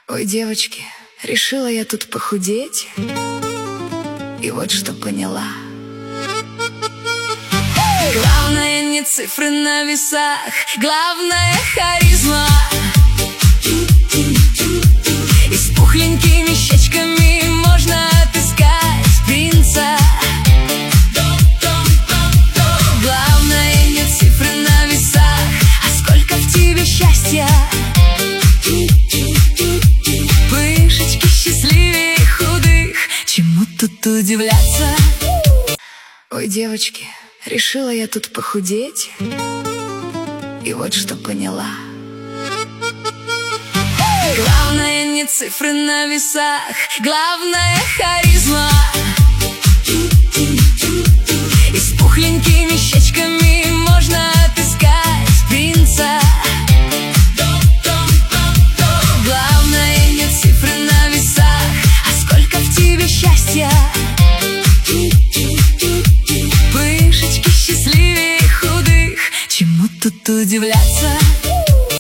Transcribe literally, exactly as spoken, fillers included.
Ой, девочки, решила я тут похудеть, и вот что поняла. Главное не цифры на весах, главное харизма. И с пухленькими щечками можно отыскать принца. Главное не цифры на весах, а сколько в тебе счастья. Пышечки счастливее худых, чему тут удивляться? Ой, девочки, решила я тут похудеть, и вот что поняла. Главное не цифры на весах, главное харизма. И с пухленькими щечками можно отыскать принца. Главное не цифры на весах, а сколько в тебе счастья. Пышечки счастливее худых, чему тут удивляться?